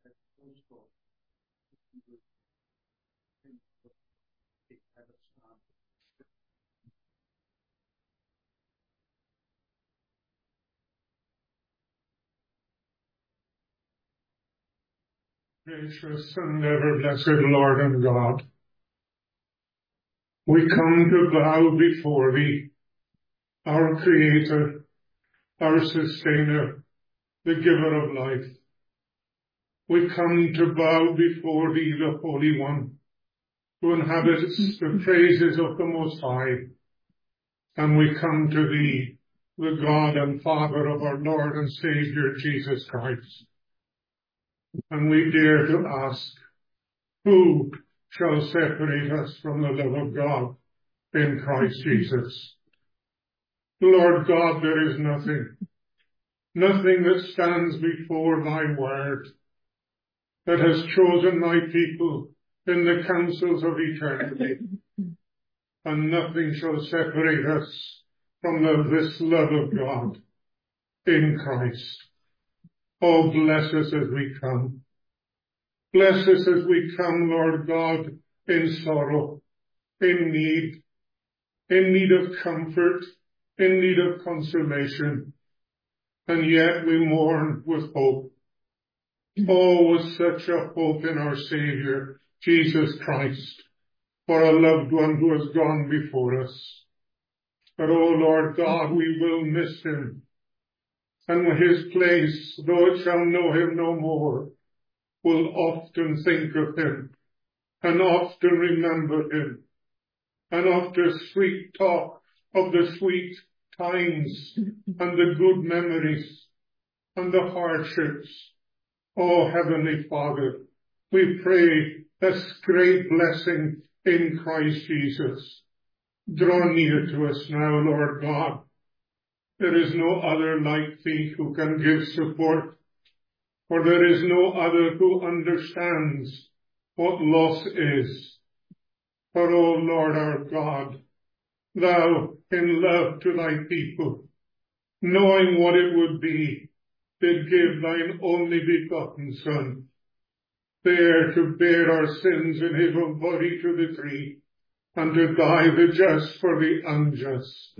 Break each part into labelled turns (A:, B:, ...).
A: Gracious and ever blessed Lord and God, we come to bow before Thee, our Creator, our Sustainer, the Giver of life. We come to bow before Thee, the Holy One, who inhabits the praises of the Most High. And we come to Thee, the God and Father of our Lord and Saviour, Jesus Christ. And we dare to ask, who shall separate us from the love of God in Christ Jesus? Lord God, there is nothing that stands before Thy word, that has chosen Thy people in the councils of eternity, and nothing shall separate us from this love of God in Christ. Oh, bless us as we come. Bless us as we come, Lord God, in sorrow, in need of comfort, in need of consolation, and yet we mourn with hope. Oh, with such a hope in our Saviour, Jesus Christ, for a loved one who has gone before us. But, oh Lord God, we will miss Him, and His place, though it shall know Him no more, will often think of Him, and often remember Him, and after sweet talk of the sweet times, and the good memories, and the hardships. Oh, Heavenly Father, we pray this great blessing in Christ Jesus. Draw near to us now, Lord God. There is no other like Thee who can give support, for there is no other who understands what loss is. For, O Lord our God, Thou, in love to Thy people, knowing what it would be, did give Thine only begotten Son, there to bear our sins in His own body to the tree, and to die the just for the unjust.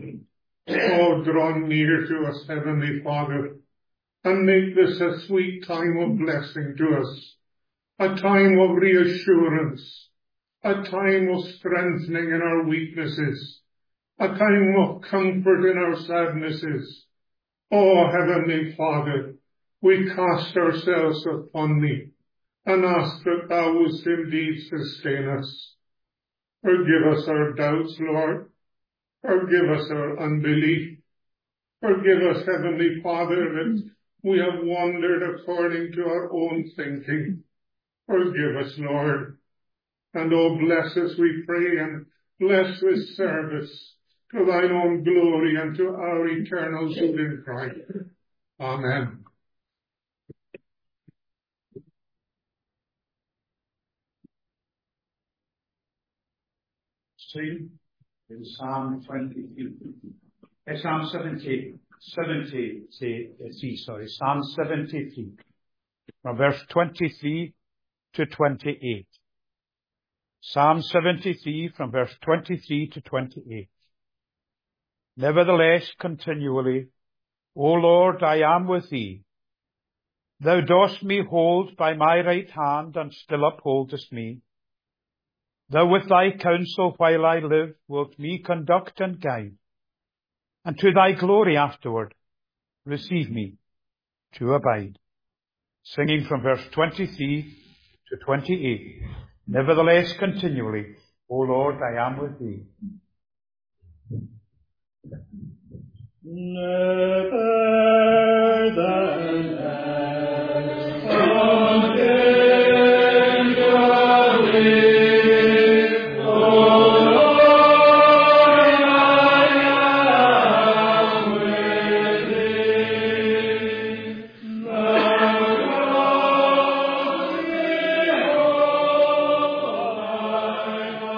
A: Oh, draw near to us, Heavenly Father, and make this a sweet time of blessing to us, a time of reassurance, a time of strengthening in our weaknesses, a time of comfort in our sadnesses. Oh, Heavenly Father, we cast ourselves upon Thee and ask that Thou wouldst indeed sustain us. Forgive us our doubts, Lord. Forgive us our unbelief. Forgive us, Heavenly Father, that we have wandered according to our own thinking. Forgive us, Lord. And oh, bless us, we pray, and bless this service to Thine own glory and to our eternal good in Christ. Amen.
B: Sing in Psalm 23. Psalm 73, Psalm 73, from verse 23 to 28. Psalm 73, from verse 23 to 28. Nevertheless, continually, O Lord, I am with Thee. Thou dost me hold by my right hand, and still upholdest me. Thou with Thy counsel while I live wilt me conduct and guide, and to Thy glory afterward receive me to abide. Singing from verse 23 to 28. Nevertheless, continually, O Lord, I am with Thee.
A: Never than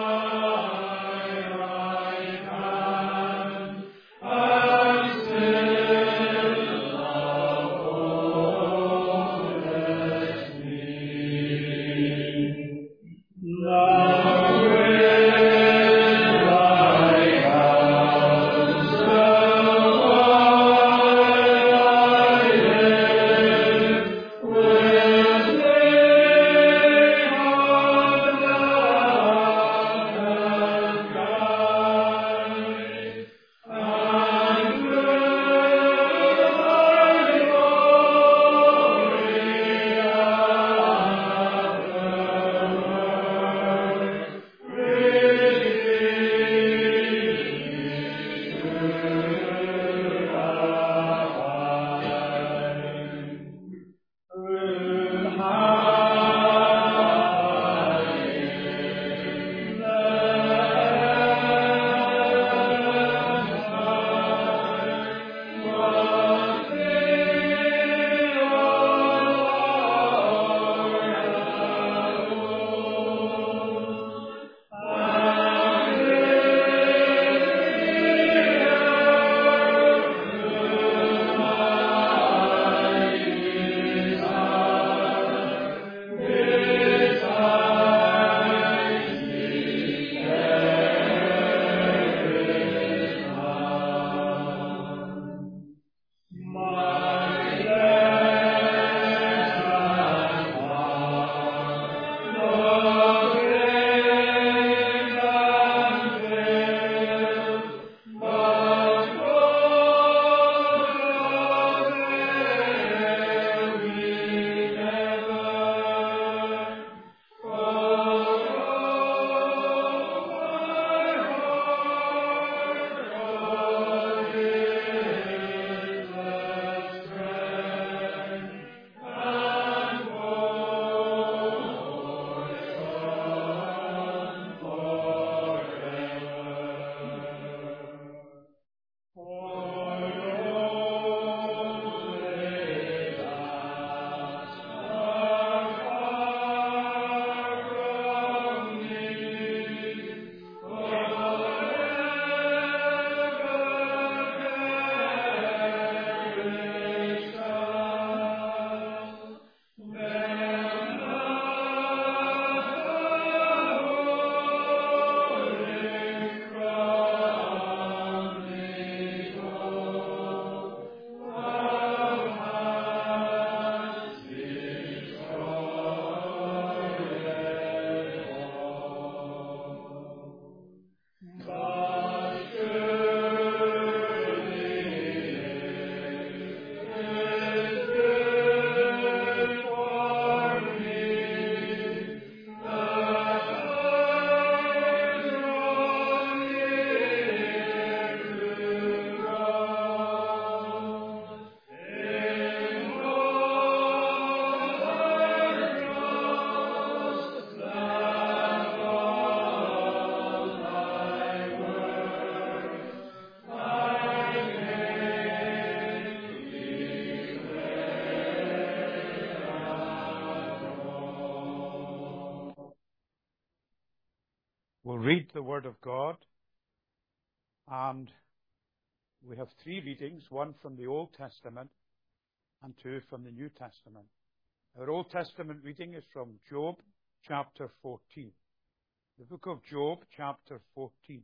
C: Amen.
B: read the Word of God, and we have 3 readings, 1 from the Old Testament and 2 from the New Testament. Our Old Testament reading is from Job chapter 14. The book of Job chapter 14.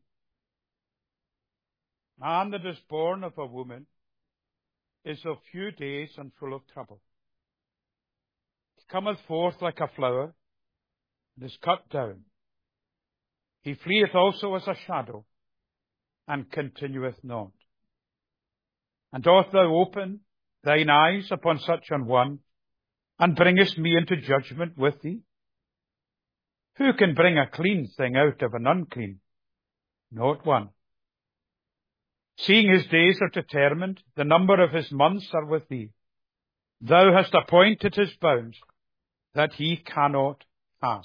B: Man that is born of a woman is of few days and full of trouble. He cometh forth like a flower, and is cut down. He fleeth also as a shadow, and continueth not. And dost thou open thine eyes upon such an one, and bringest me into judgment with thee? Who can bring a clean thing out of an unclean? Not one. Seeing his days are determined, the number of his months are with thee. Thou hast appointed his bounds, that he cannot pass.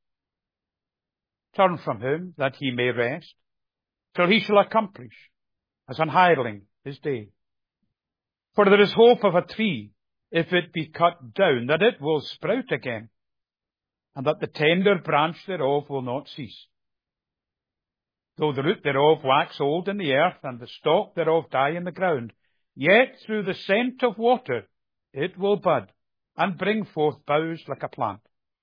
B: Turn from him, that he may rest, till he shall accomplish, as an hireling, his day. For there is hope of a tree, if it be cut down, that it will sprout again, and that the tender branch thereof will not cease. Though the root thereof wax old in the earth, and the stalk thereof die in the ground, yet through the scent of water it will bud, and bring forth boughs like a plant.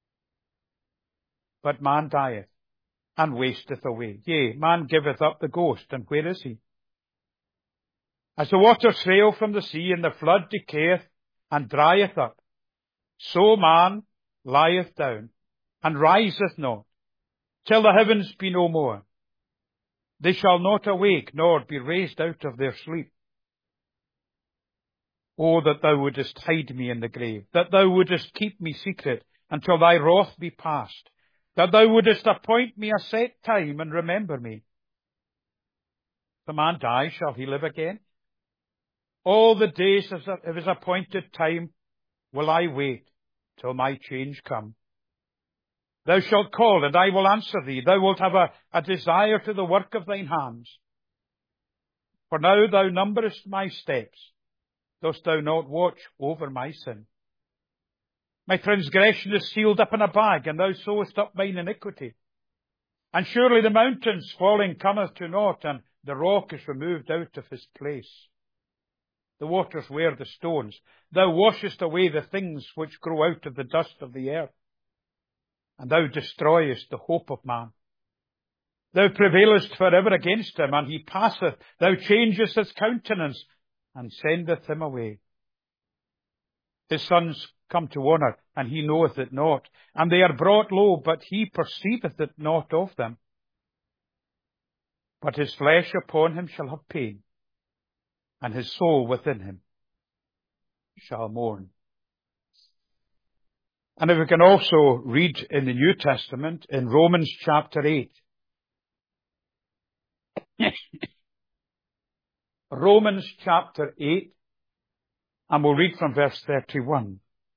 B: But man dieth, and wasteth away. Yea, man giveth up the ghost, and where is he? As the waters fail from the sea, and the flood decayeth, and drieth up, so man lieth down, and riseth not, till the heavens be no more. They shall not awake, nor be raised out of their sleep. Oh, that thou wouldest hide me in the grave, that thou wouldest keep me secret until thy wrath be past, that thou wouldest appoint me a set time and remember me. If a man die, shall he live again? All the days of his appointed time will I wait till my change come. Thou shalt call, and I will answer thee. Thou wilt have a desire to the work of thine hands. For now thou numberest my steps. Dost thou not watch over my sin? My transgression is sealed up in a bag, and thou sewest up mine iniquity. And surely the mountains falling cometh to naught, and the rock is removed out of his place. The waters wear the stones. Thou washest away the things which grow out of the dust of the earth. And thou destroyest the hope of man. Thou prevailest forever against him, and he passeth. Thou changest his countenance, and sendeth him away. His sons come to honour, and he knoweth it not. And they are brought low, but he perceiveth it not of them. But his flesh upon him shall have pain, and his soul within him shall mourn. And if we can also read in the New Testament, in Romans chapter 8. Romans chapter 8, and we'll read from verse 31.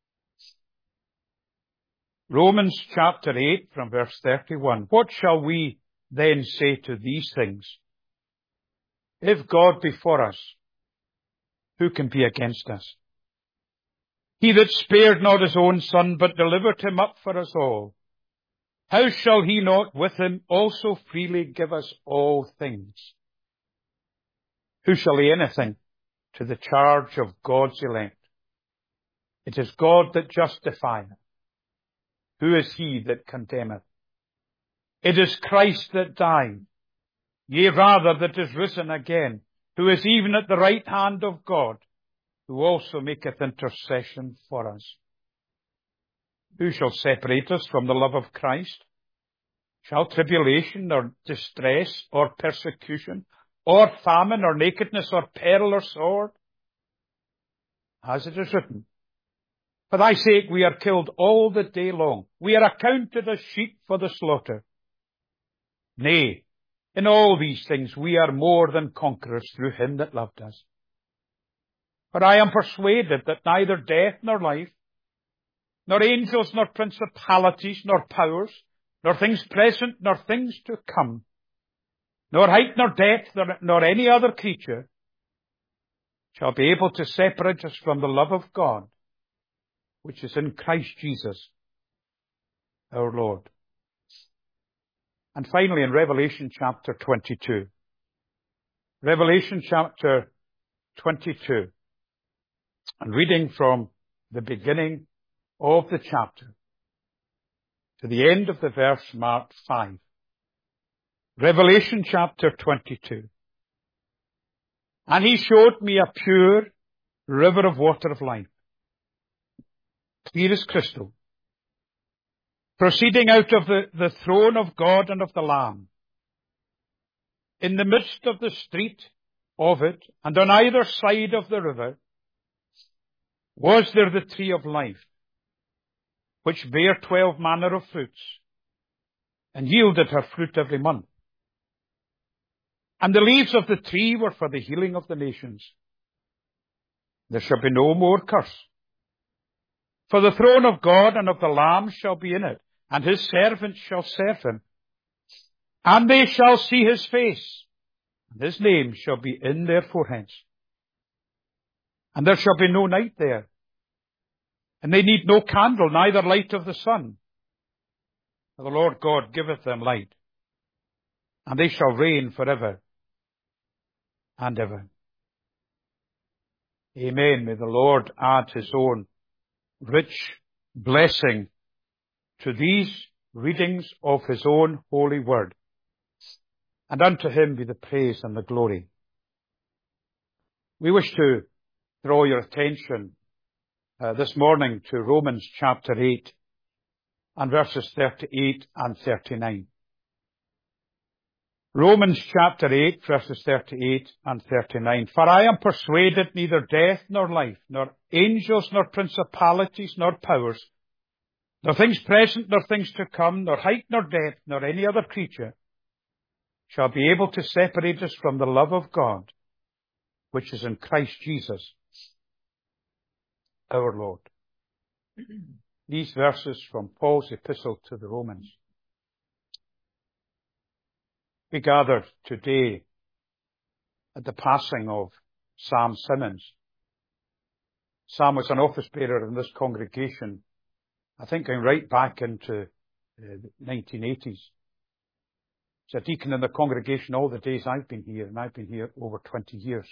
B: Romans chapter 8 from verse 31. What shall we then say to these things? If God be for us, who can be against us? He that spared not his own Son, but delivered him up for us all, how shall he not with him also freely give us all things? Who shall lay anything to the charge of God's elect? It is God that justifieth. Who is he that condemneth? It is Christ that died, yea, rather that is risen again, who is even at the right hand of God, who also maketh intercession for us. Who shall separate us from the love of Christ? Shall tribulation, or distress, or persecution, or famine, or nakedness, or peril, or sword? As it is written, for thy sake we are killed all the day long. We are accounted as sheep for the slaughter. Nay, in all these things we are more than conquerors through him that loved us. For I am persuaded that neither death nor life, nor angels, nor principalities, nor powers, nor things present, nor things to come, nor height, nor depth, nor any other creature shall be able to separate us from the love of God, which is in Christ Jesus, our Lord. And finally, in Revelation chapter 22. Revelation chapter 22. And reading from the beginning of the chapter to the end of the verse marked 5. Revelation chapter 22. And he showed me a pure river of water of life, clear as crystal, proceeding out of the throne of God and of the Lamb. In the midst of the street of it, and on either side of the river, was there the tree of life, which bare 12 manner of fruits, and yielded her fruit every month. And the leaves of the tree were for the healing of the nations. There shall be no more curse. For the throne of God and of the Lamb shall be in it, and his servants shall serve him. And they shall see his face, and his name shall be in their foreheads. And there shall be no night there. And they need no candle, neither light of the sun. For the Lord God giveth them light. And they shall reign forever and ever. Amen. May the Lord add his own rich blessing to these readings of his own holy word. And unto him be the praise and the glory. We wish to draw your attention this morning to Romans chapter 8 and verses 38 and 39. Romans chapter 8 verses 38 and 39. For I am persuaded neither death nor life, nor angels nor principalities nor powers, nor things present nor things to come, nor height nor depth, nor any other creature shall be able to separate us from the love of God, which is in Christ Jesus, our Lord. These verses from Paul's epistle to the Romans. We gathered today at the passing of Sam Simmons. Sam was an office bearer in this congregation, I think going right back into the 1980s. He's a deacon in the congregation all the days I've been here, and I've been here over 20 years.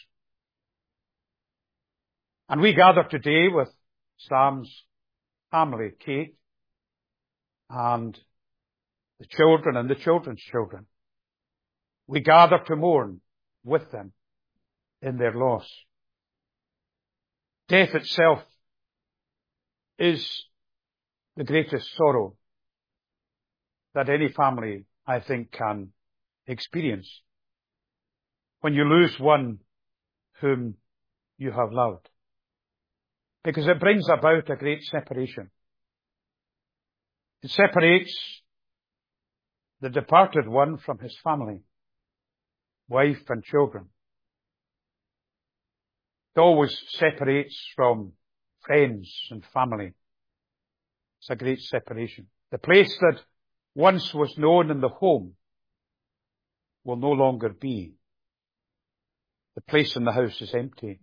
B: And we gather today with Sam's family, Kate, and the children and the children's children. We gather to mourn with them in their loss. Death itself is the greatest sorrow that any family, I think, can experience when you lose one whom you have loved. Because it brings about a great separation. It separates the departed one from his family, wife and children. It always separates from friends and family. It's a great separation. The place that once was known in the home will no longer be. The place in the house is empty.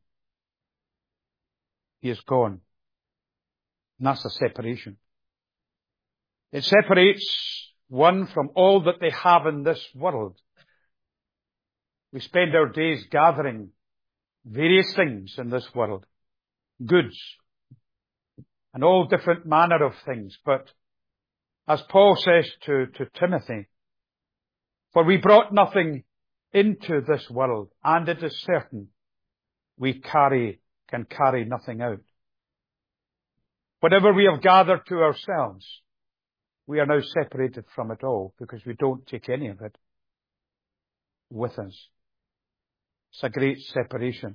B: He is gone. And that's a separation. It separates one from all that they have in this world. We spend our days gathering various things in this world, goods, and all different manner of things. But as Paul says to Timothy, for we brought nothing into this world, and it is certain we can carry nothing out. Whatever we have gathered to ourselves, we are now separated from it all because we don't take any of it with us. It's a great separation.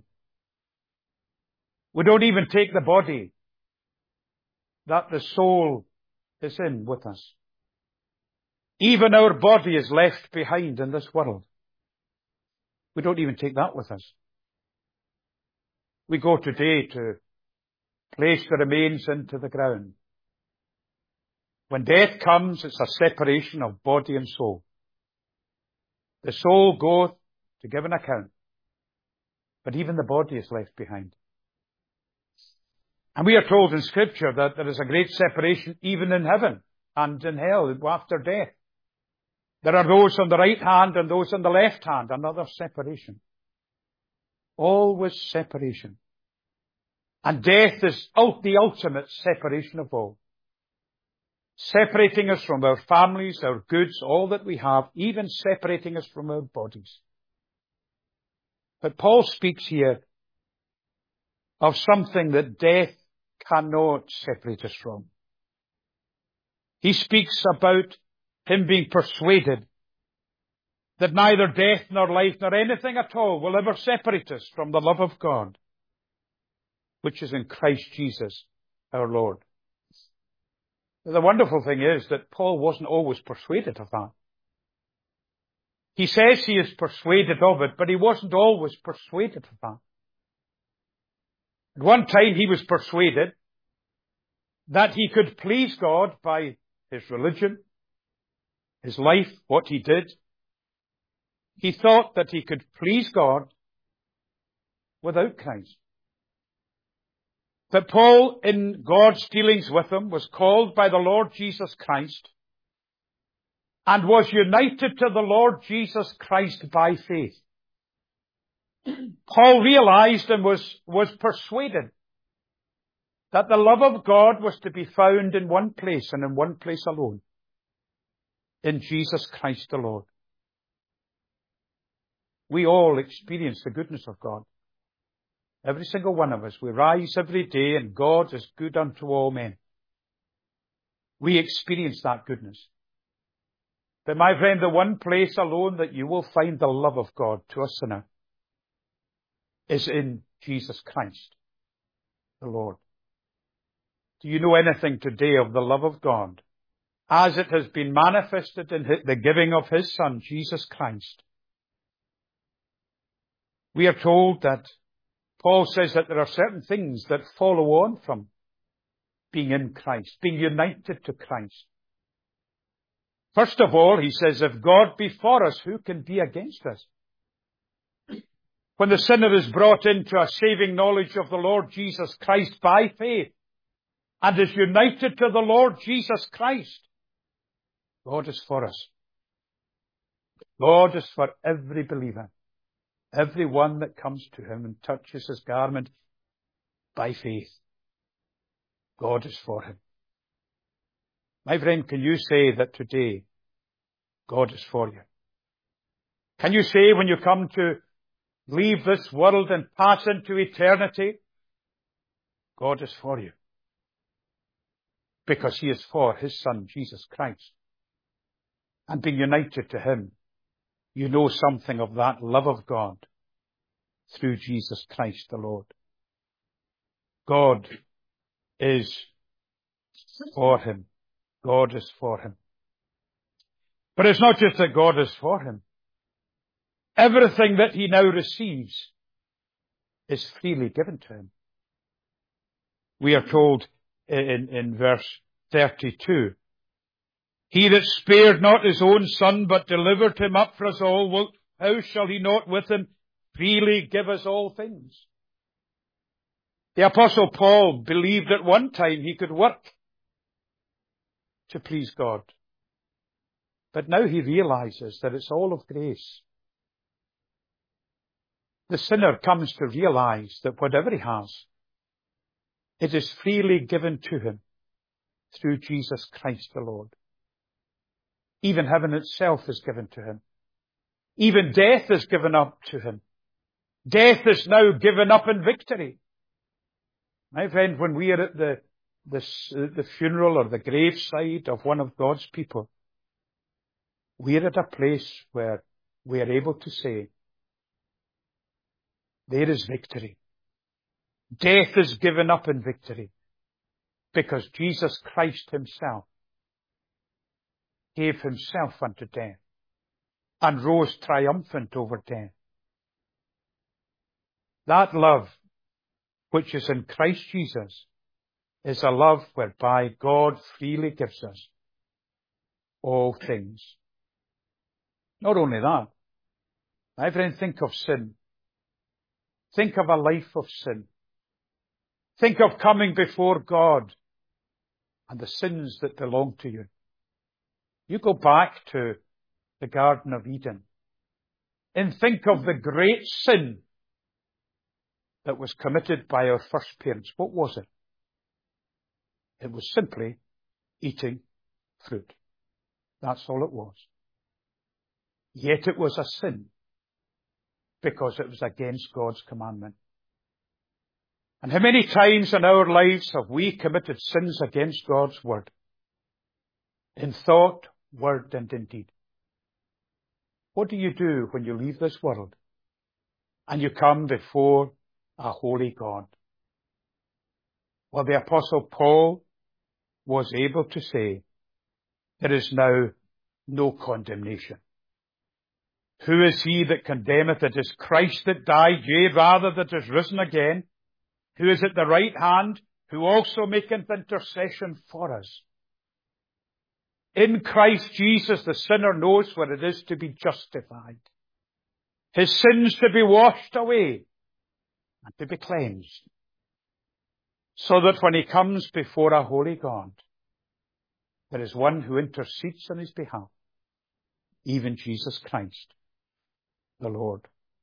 B: We don't even take the body that the soul is in with us. Even our body is left behind in this world. We don't even take that with us. We go today to place the remains into the ground. When death comes, it's a separation of body and soul. The soul goeth to give an account, but even the body is left behind. And we are told in Scripture that there is a great separation even in heaven and in hell after death. There are those on the right hand and those on the left hand, another separation. Always separation. And death is the ultimate separation of all. Separating us from our families, our goods, all that we have, even separating us from our bodies. But Paul speaks here of something that death cannot separate us from. He speaks about him being persuaded that neither death nor life nor anything at all will ever separate us from the love of God, which is in Christ Jesus our Lord. The wonderful thing is that Paul wasn't always persuaded of that. He says he is persuaded of it, but he wasn't always persuaded of that. At one time he was persuaded that he could please God by his religion, his life, what he did. He thought that he could please God without Christ. But Paul, in God's dealings with him, was called by the Lord Jesus Christ and was united to the Lord Jesus Christ by faith. Paul realized and was persuaded that the love of God was to be found in one place and in one place alone, in Jesus Christ the Lord. We all experience the goodness of God. Every single one of us. We rise every day and God is good unto all men. We experience that goodness. But my friend, the one place alone that you will find the love of God to a sinner is in Jesus Christ, the Lord. Do you know anything today of the love of God as it has been manifested in the giving of His Son, Jesus Christ? We are told that Paul says that there are certain things that follow on from being in Christ, being united to Christ. First of all, he says, if God be for us, who can be against us? When the sinner is brought into a saving knowledge of the Lord Jesus Christ by faith and is united to the Lord Jesus Christ, God is for us. God is for every believer. Every one that comes to Him and touches His garment by faith. God is for him. My friend, can you say that today God is for you? Can you say when you come to leave this world and pass into eternity, God is for you? Because He is for His Son, Jesus Christ. And being united to Him, you know something of that love of God through Jesus Christ the Lord. God is for him. God is for him. But it's not just that God is for him. Everything that he now receives is freely given to him. We are told in verse 32, He that spared not his own Son, but delivered him up for us all, how shall he not with him freely give us all things? The Apostle Paul believed at one time he could work to please God. But now he realizes that it's all of grace. The sinner comes to realize that whatever he has, it is freely given to him through Jesus Christ the Lord. Even heaven itself is given to him. Even death is given up to him. Death is now given up in victory. My friend, when we are at the funeral or the graveside of one of God's people, we are at a place where we are able to say, there is victory. Death is given up in victory because Jesus Christ himself gave himself unto death and rose triumphant over death. That love which is in Christ Jesus is a love whereby God freely gives us all things. Not only that, my friend, think of sin. Think of a life of sin. Think of coming before God and the sins that belong to you. You go back to the Garden of Eden and think of the great sin that was committed by our first parents. What was it? It was simply eating fruit. That's all it was. Yet it was a sin because it was against God's commandment. And how many times in our lives have we committed sins against God's word? In thought, word, and in deed. What do you do when you leave this world and you come before a holy God? Well, the Apostle Paul was able to say, there is now no condemnation. Who is he that condemneth? It is Christ that died, yea, rather that is risen again, who is at the right hand, who also maketh intercession for us. In Christ Jesus, the sinner knows what it is to be justified. His sins to be washed away and to be cleansed. So that when he comes before a holy God, there is one who intercedes on his behalf, even Jesus Christ, the Lord.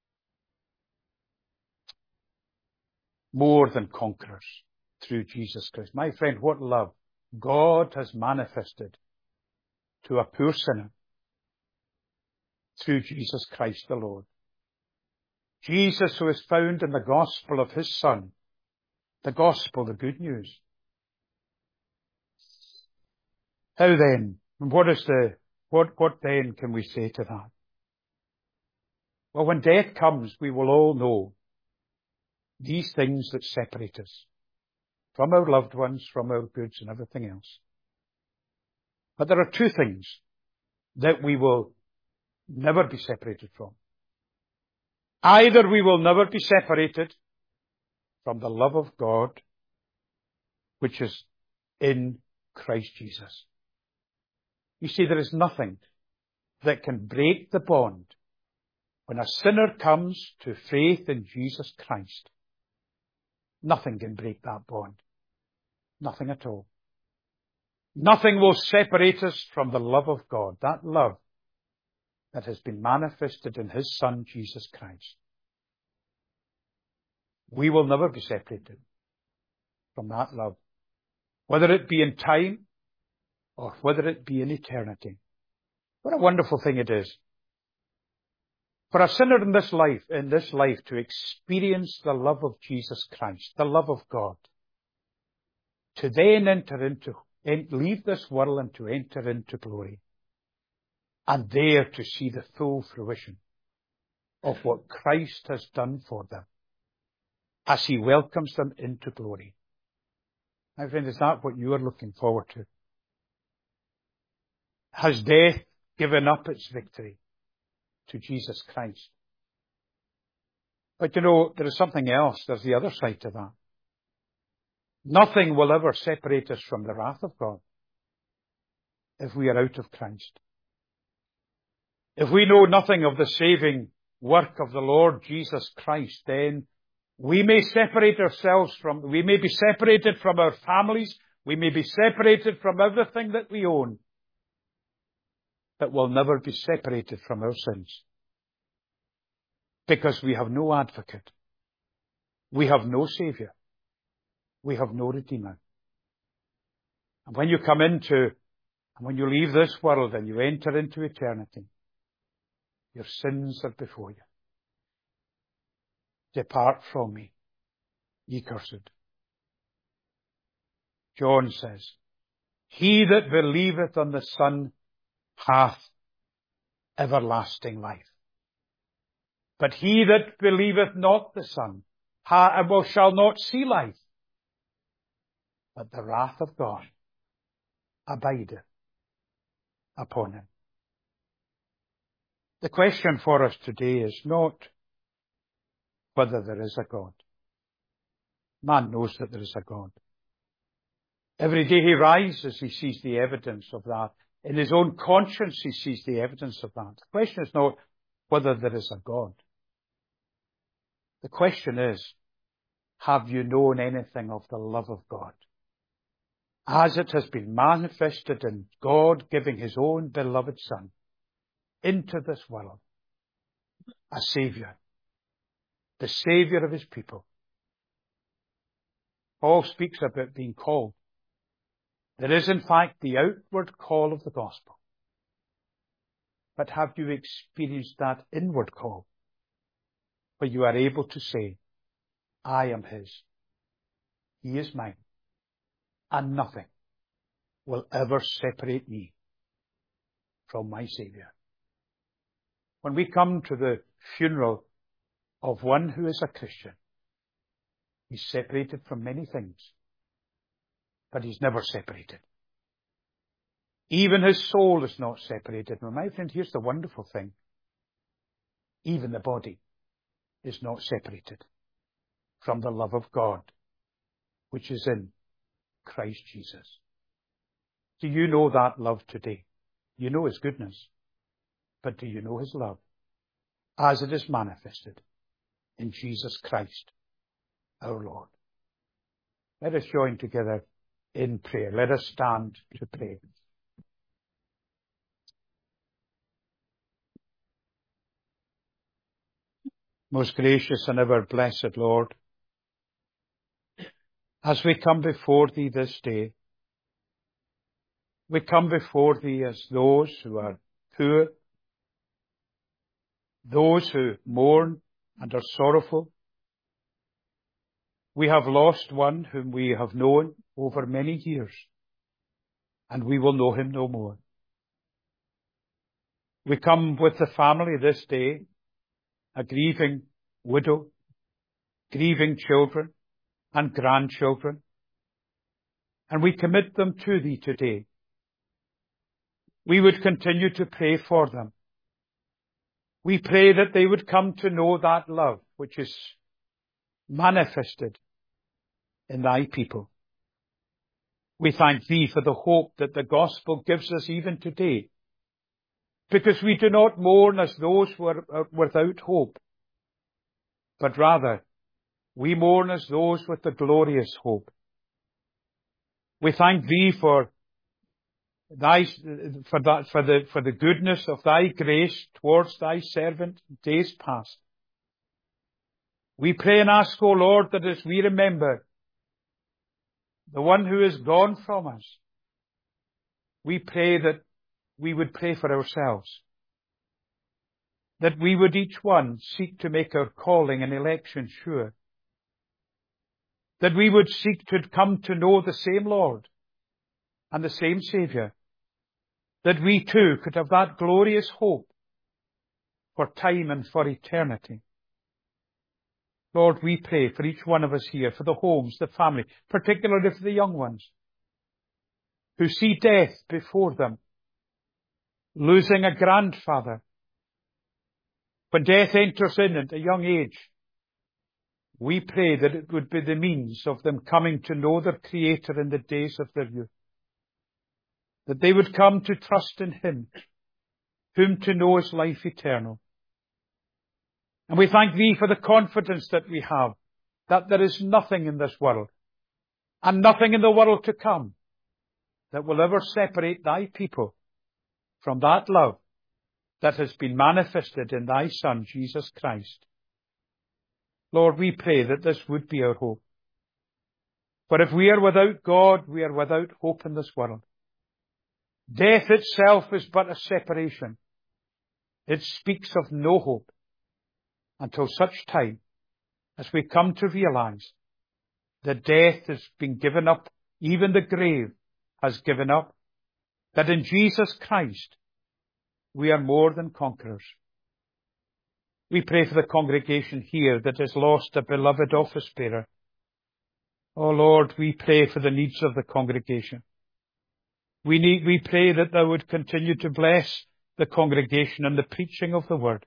B: More than conquerors through Jesus Christ. My friend, what love God has manifested to a poor sinner through Jesus Christ the Lord. Jesus, who is found in the gospel of his Son, the gospel, the good news. How then? What then can we say to that? Well, when death comes, we will all know these things that separate us from our loved ones, from our goods and everything else. But there are two things that we will never be separated from. Either we will never be separated from the love of God, which is in Christ Jesus. You see, there is nothing that can break the bond when a sinner comes to faith in Jesus Christ. Nothing can break that bond. Nothing at all. Nothing will separate us from the love of God, that love that has been manifested in his Son, Jesus Christ. We will never be separated from that love, whether it be in time or whether it be in eternity. What a wonderful thing it is for a sinner in this life to experience the love of Jesus Christ, the love of God, to then leave this world and to enter into glory, and there to see the full fruition of what Christ has done for them as he welcomes them into glory. My friend, is that what you are looking forward to? Has death given up its victory to Jesus Christ? But you know, there is something else. There's the other side to that. Nothing will ever separate us from the wrath of God if we are out of Christ. If we know nothing of the saving work of the Lord Jesus Christ, then we may be separated from our families, we may be separated from everything that we own, but we'll never be separated from our sins. Because we have no advocate. We have no Saviour. We have no Redeemer. And when you when you leave this world and you enter into eternity, your sins are before you. Depart from me, ye cursed. John says, he that believeth on the Son hath everlasting life. But he that believeth not the Son shall not see life, but the wrath of God abideth upon him. The question for us today is not whether there is a God. Man knows that there is a God. Every day he rises, he sees the evidence of that. In his own conscience, he sees the evidence of that. The question is not whether there is a God. The question is, have you known anything of the love of God? As it has been manifested in God giving his own beloved Son into this world a Saviour, the Saviour of his people. Paul speaks about being called. There is, in fact, the outward call of the gospel. But have you experienced that inward call, where you are able to say, I am his, he is mine, and nothing will ever separate me from my Saviour? When we come to the funeral of one who is a Christian, he's separated from many things, but he's never separated. Even his soul is not separated. Well, my friend, here's the wonderful thing. Even the body is not separated from the love of God, which is in Christ Jesus. Do you know that love today? You know his goodness, but do you know his love as it is manifested in Jesus Christ, our Lord? Let us join together in prayer. Let us stand to pray. Most gracious and ever blessed Lord, as we come before thee this day, we come before thee as those who are poor, those who mourn and are sorrowful. We have lost one whom we have known over many years, and we will know him no more. We come with the family this day, a grieving widow, grieving children and grandchildren, and we commit them to thee today. We would continue to pray for them. We pray that they would come to know that love which is manifested in thy people. We thank thee for the hope that the gospel gives us even today, because we do not mourn as those who are without hope, but rather we mourn as those with the glorious hope. We thank thee for the goodness of thy grace towards thy servant in days past. We pray and ask, O Lord, that as we remember the one who is gone from us, we pray that we would pray for ourselves, that we would each one seek to make our calling and election sure, that we would seek to come to know the same Lord and the same Saviour, that we too could have that glorious hope for time and for eternity. Lord, we pray for each one of us here, for the homes, the family, particularly for the young ones who see death before them, losing a grandfather. When death enters in at a young age, we pray that it would be the means of them coming to know their Creator in the days of their youth, that they would come to trust in him, whom to know is life eternal. And we thank thee for the confidence that we have, that there is nothing in this world, and nothing in the world to come, that will ever separate thy people from that love that has been manifested in thy Son, Jesus Christ. Lord, we pray that this would be our hope. For if we are without God, we are without hope in this world. Death itself is but a separation. It speaks of no hope until such time as we come to realize that death has been given up, even the grave has given up, that in Jesus Christ we are more than conquerors. We pray for the congregation here that has lost a beloved office bearer. Oh Lord, we pray for the needs of the congregation. We pray that thou would continue to bless the congregation and the preaching of the word.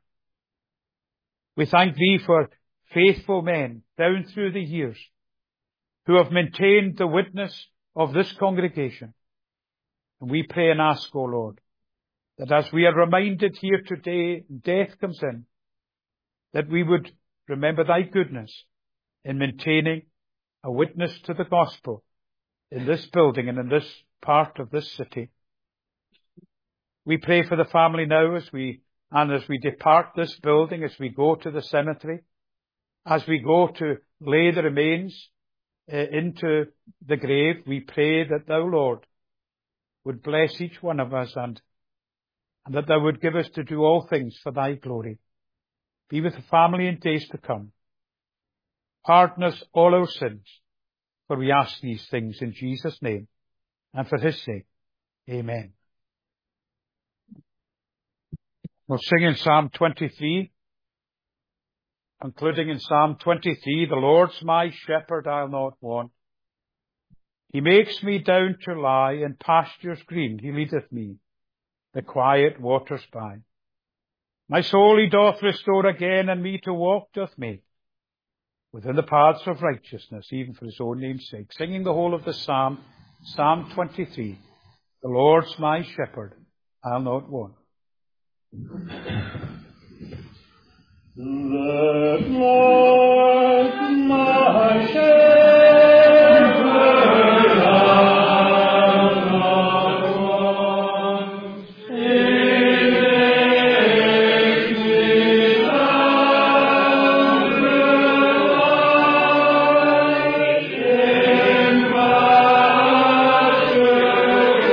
B: We thank thee for faithful men down through the years who have maintained the witness of this congregation. And we pray and ask, O Lord, that as we are reminded here today, death comes in, that we would remember thy goodness in maintaining a witness to the gospel in this building and in this part of this city. We pray for the family now as we And as we depart this building, as we go to the cemetery, as we go to lay the remains into the grave, we pray that thou, Lord, would bless each one of us and that thou would give us to do all things for thy glory. Be with the family in days to come. Pardon us all our sins, for we ask these things in Jesus' name and for his sake. Amen. We'll sing in Psalm 23, concluding in Psalm 23, the Lord's my shepherd, I'll not want. He makes me down to lie in pastures green, he leadeth me the quiet waters by. My soul he doth restore again, and me to walk doth make within the paths of righteousness, even for his own name's sake. Singing the whole of the psalm, Psalm 23, the Lord's my shepherd, I'll not want.
C: The Lord my shepherd, I'll not want. He makes me down to lie in pastures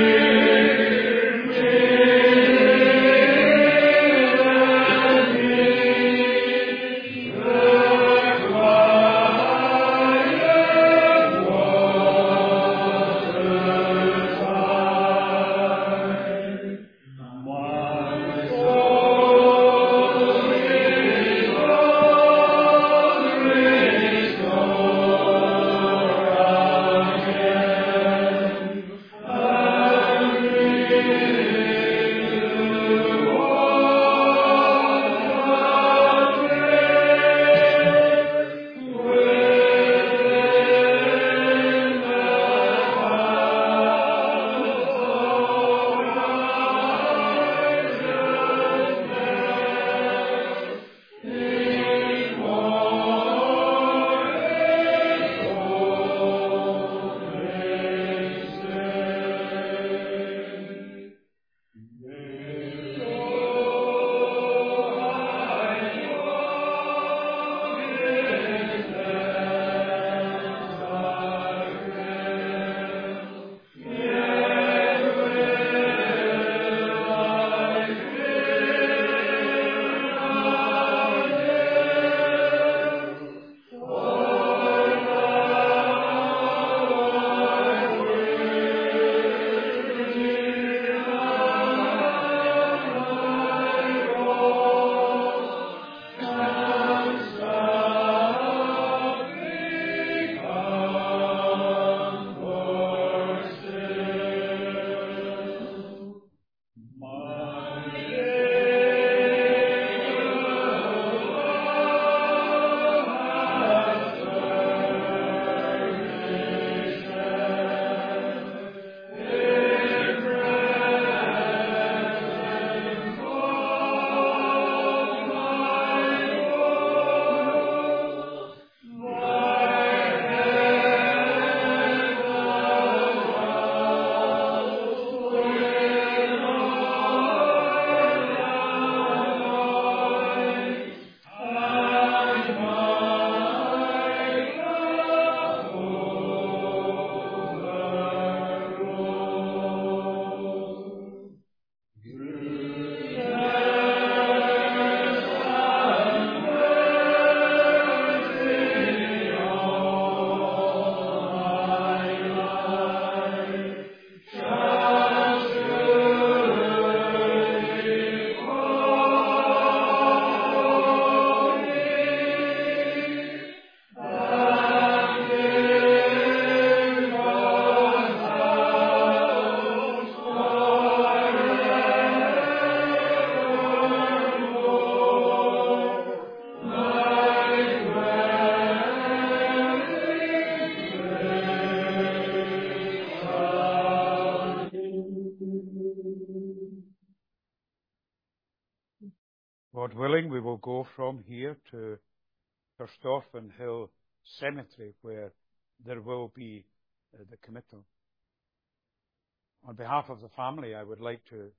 B: God willing, we will go from here to Kirstoften Hill Cemetery, where there will be the committal. On behalf of the family, I would like to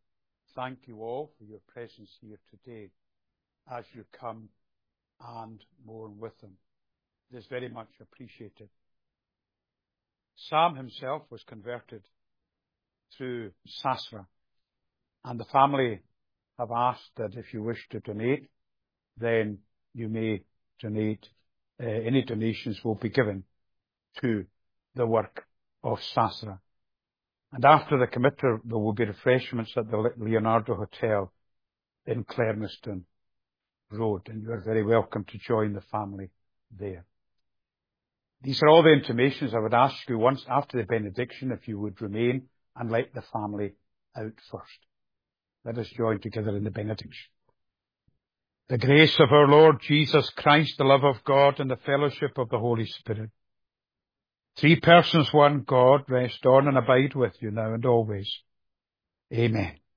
B: thank you all for your presence here today as you come and mourn with them. It is very much appreciated. Sam himself was converted through Sasra, and the family have asked that if you wish to donate, then you may donate. Any donations will be given to the work of Sasra. And after the committer, there will be refreshments at the Leonardo Hotel in Clarniston Road, and you are very welcome to join the family there. These are all the intimations. I would ask you once after the benediction if you would remain and let the family out first. Let us join together in the benediction. The grace of our Lord Jesus Christ, the love of God, and the fellowship of the Holy Spirit, 3 persons, one God, rest on and abide with you now and always. Amen.